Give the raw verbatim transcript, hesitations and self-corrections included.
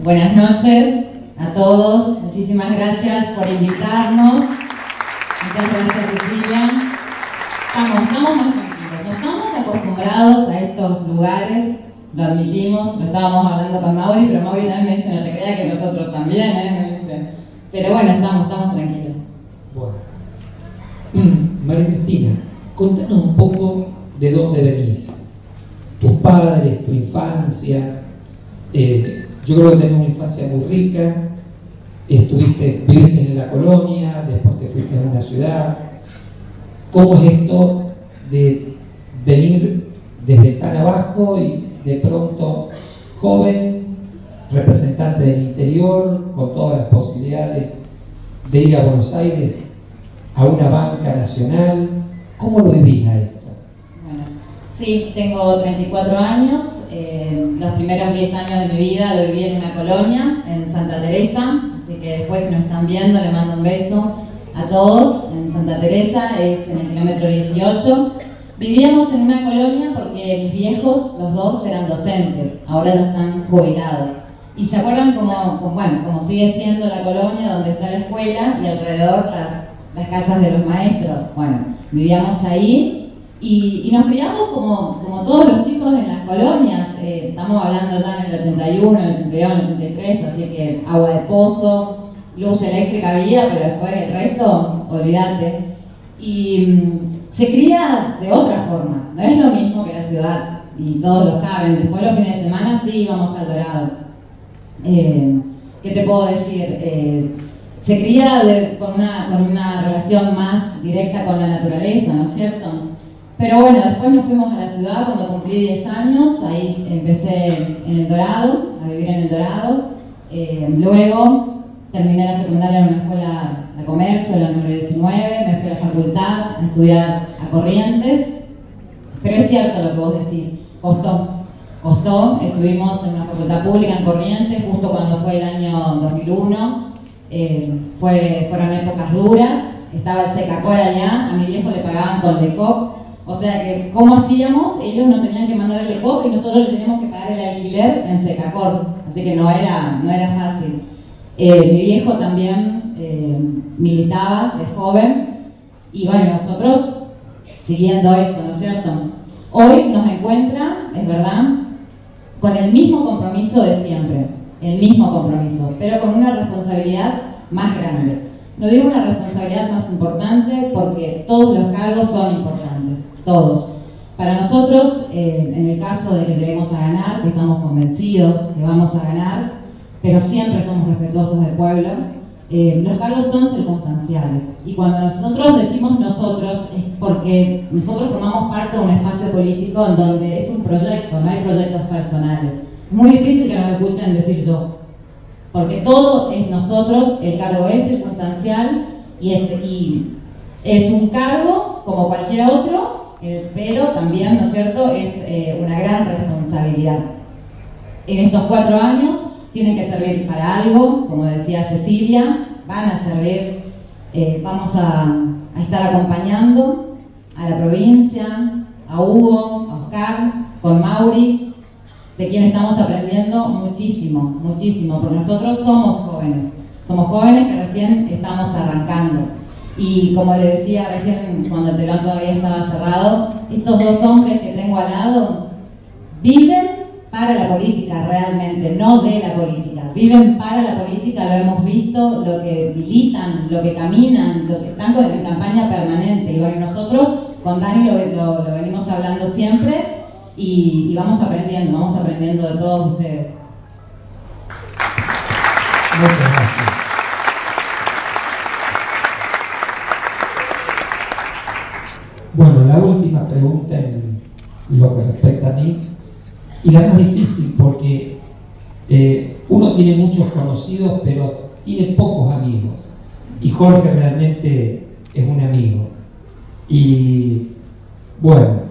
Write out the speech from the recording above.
Buenas noches a todos, muchísimas gracias por invitarnos. Muchas gracias, Cecilia. Estamos, estamos más tranquilos, no estamos acostumbrados a estos lugares, lo admitimos, lo estábamos hablando con Mauri, pero Mauri también me dice, no te creas que nosotros también, ¿eh? Pero bueno, estamos, estamos tranquilos. Bueno. María Cristina, contanos un poco de dónde venís, tus padres, tu infancia. Eh, yo creo que tenés una infancia muy rica, estuviste, viviste en la colonia, después te fuiste a una ciudad. ¿Cómo es esto de venir desde tan abajo y de pronto joven, representante del interior, con todas las posibilidades de ir a Buenos Aires, a una banca nacional? ¿Cómo lo vivís a esto? Bueno, sí, tengo treinta y cuatro años. Eh, los primeros diez años de mi vida lo viví en una colonia, en Santa Teresa, así que después, si nos están viendo, le mando un beso a todos. En Santa Teresa, es en el kilómetro dieciocho. Vivíamos en una colonia porque mis viejos, los dos, eran docentes, ahora ya están jubilados. Y se acuerdan como, como, bueno, como sigue siendo la colonia donde está la escuela y alrededor las, las casas de los maestros. Bueno, vivíamos ahí. Y, y nos criamos como, como todos los chicos en las colonias. Eh, estamos hablando ya en el ochenta y uno, en el ochenta y dos, en el ochenta y tres, así que agua de pozo, luz eléctrica había, pero después el resto, olvídate. Y mm, se cría de otra forma, no es lo mismo que la ciudad, y todos lo saben. Después los fines de semana sí íbamos al Dorado. Eh, ¿Qué te puedo decir? Eh, se cría de, con, una, con una relación más directa con la naturaleza, ¿no es cierto? Pero bueno, después nos fuimos a la ciudad cuando cumplí diez años, ahí empecé en el Dorado, a vivir en el Dorado. Eh, luego terminé la secundaria en una escuela de comercio, la número diecinueve, me fui a la facultad a estudiar a Corrientes. Pero es cierto lo que vos decís, costó, costó. Estuvimos en una facultad pública en Corrientes justo cuando fue el año dos mil uno, eh, fue, fueron épocas duras, estaba el Secacor allá, a mi viejo le pagaban con Lecop. O sea que, ¿cómo hacíamos? Ellos nos tenían que mandar el Lecop y nosotros le teníamos que pagar el alquiler en Secacor. Así que no era, no era fácil. Eh, mi viejo también eh, militaba de joven. Y bueno, nosotros siguiendo eso, ¿no es cierto? Hoy nos encuentra, es verdad, con el mismo compromiso de siempre. El mismo compromiso, pero con una responsabilidad más grande. No digo una responsabilidad más importante porque todos los cargos son importantes. Todos. Para nosotros, eh, en el caso de que lleguemos a ganar, que estamos convencidos que vamos a ganar, pero siempre somos respetuosos del pueblo, eh, los cargos son circunstanciales. Y cuando nosotros decimos nosotros, es porque nosotros formamos parte de un espacio político en donde es un proyecto, no hay proyectos personales. Es muy difícil que nos escuchen decir yo, porque todo es nosotros, el cargo es circunstancial y es, y es un cargo como cualquier otro. Pero también, ¿no es cierto?, es eh, una gran responsabilidad. En estos cuatro años tienen que servir para algo, como decía Cecilia, van a servir, eh, vamos a, a estar acompañando a la provincia, a Hugo, a Oscar, con Mauri, de quien estamos aprendiendo muchísimo, muchísimo, porque nosotros somos jóvenes, somos jóvenes que recién estamos arrancando. Y como le decía recién, cuando el telón todavía estaba cerrado, estos dos hombres que tengo al lado viven para la política realmente, no de la política. Viven para la política, lo hemos visto, lo que militan, lo que caminan, lo que están en campaña permanente. Y bueno, nosotros con Dani lo, lo, lo venimos hablando siempre y, y vamos aprendiendo, vamos aprendiendo de todos ustedes. Muchas gracias. Bueno, la última pregunta en lo que respecta a mí, y la más difícil porque eh, uno tiene muchos conocidos, pero tiene pocos amigos. Y Jorge realmente es un amigo. Y bueno,